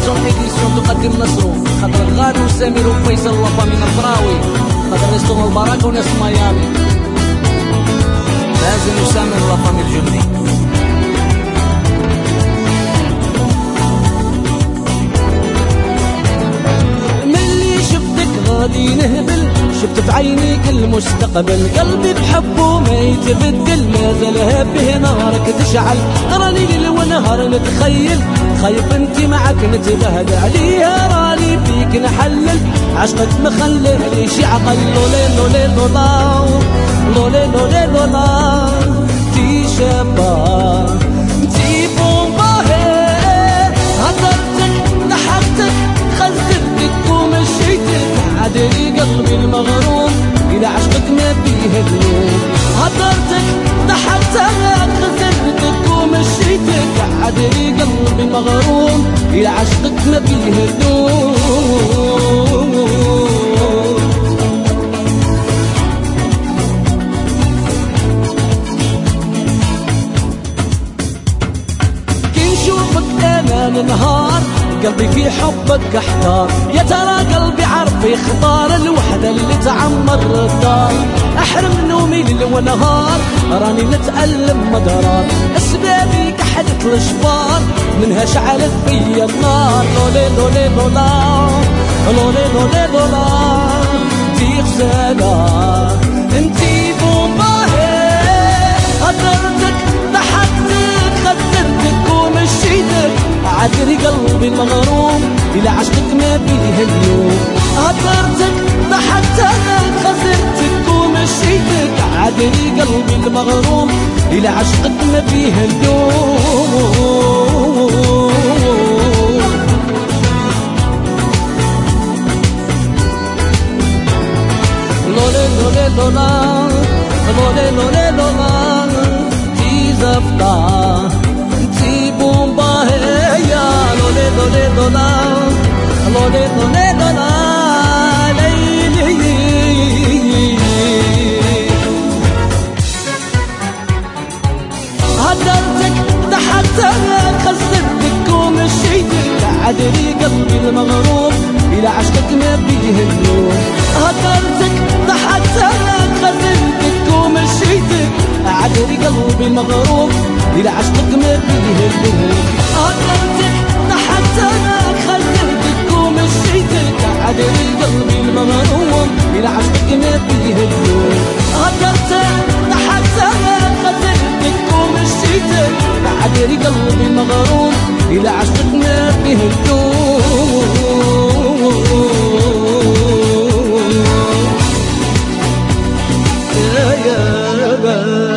ميزون إديسيون تقدم نصرو خاطر غادي وسمير وفيصل وفا من الفراوي خاطر ريستورون البراكة وناس ميامي لازم وسامر وفا من الجندي. غادي نهبل شفت بعينيك المستقبل قلبي بحبه ما يتبدل ما زال به نارك تشعل راني ليل ونهار نتخيل خايف انتي معك نتبهد عليها راني فيك نحلل عشقك مخلل لي شي عقل لولي لولي لولا لولي لولي لولا تي شابا تي بومبا هضرتك ضحكتك خذتك ومشيتك عدري قلبي المغروم إلى عشقك ما فيه اليوم هضرتك ضحكتك خسرتك ومشيتك عدري قلبي المغروم إلى عشقك ما فيه اليوم. كي نشوفك أنا نهار قلبي في حبك احتار يا ترى قلبي عرف يختار الوحدة اللي تعمر الدار احرم نومي ليل ونهار راني نتألم مدرار اسبابي كحدت الاشبار منها شعلت فيا النار لولي لولي لولا لولي لولي لولا في غزالة انتي بومباهي هدرتك ضحكتك خدرتك ومشيتك عدري قلبي المغروم إلى عشقك ما فيه اليوم هدرتك ضحكتك خسرتك ومشيتك عدري قلبي المغروم إلى عشقك ما فيه اليوم. لولي لولي لولا لولي لولي لولا في زفتا في بومبا هيا لولي لولي لولا لولي لولي لولا ليلي هدرتك ضحكتك خسرتك ومشيتك عدري قلبي المغروم إلى عشقك ما فيه اليوم هدرتك ضحكتك خسرتك ومشيتك عدري قلبي المغروم إلى عشقك ما فيه اليوم هدرتك ضحكتك خسرتك ومشيتك عدري قلبي المغروم إلى عشقك ما فيه اليوم هدرتك ضحكتك خسرتك ومشيتك عدري قلبي المغروم إلى عشقك ما فيه اليوم.